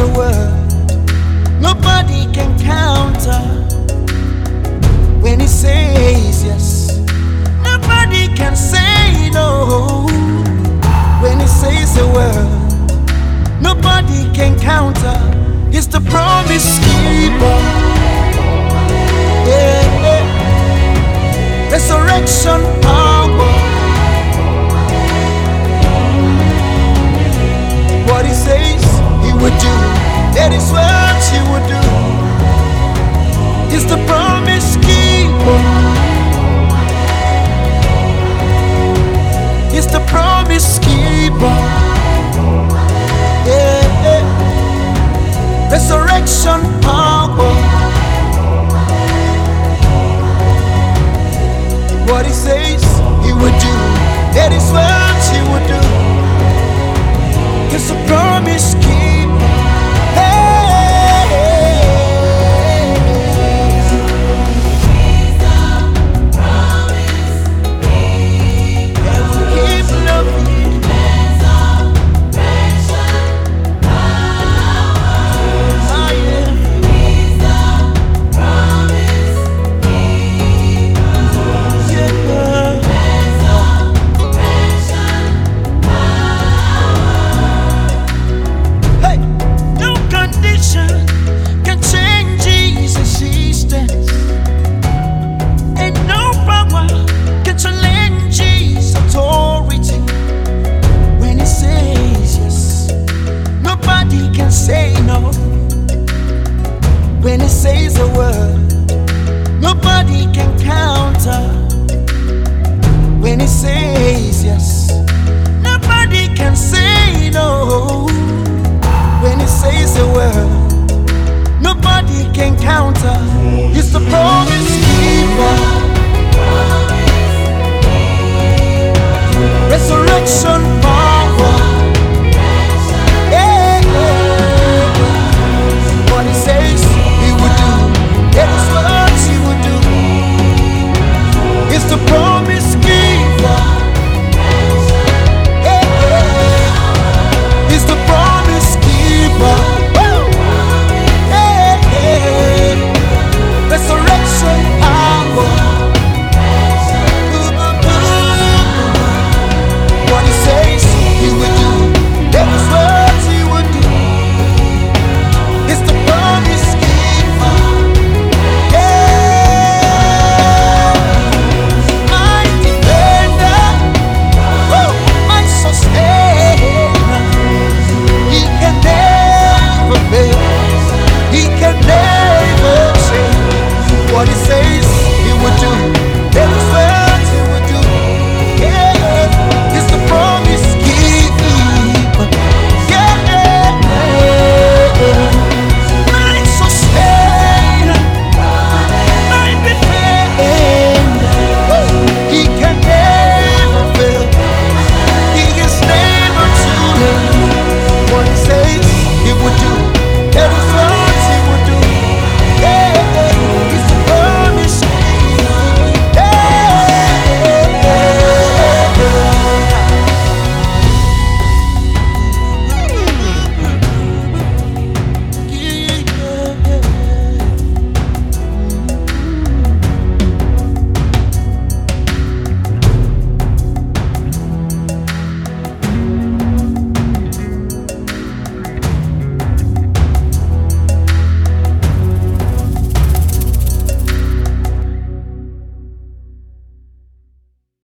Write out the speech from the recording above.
a word, nobody can counter. When he says yes, nobody can say no. When he says a word, nobody can counter. He's the promise keeper. Yeah, yeah. Resurrection power. What he says he would do, that is what he would do. He's the promise keeper. He's the promise keeper. Yeah, yeah. Resurrection power. What he says he would do, that is what he would do. He's the promise keeper. Hey, hey, hey. He's the promise keeper. And we keep loving. Resurrection power. Oh, yeah. He's the promise keeper. Yeah. Hey, no condition can change Jesus' existence, and no power can challenge Jesus' authority. When he says yes, nobody can say no. When he says a word, nobody can counter. When he says yes, nobody can say no.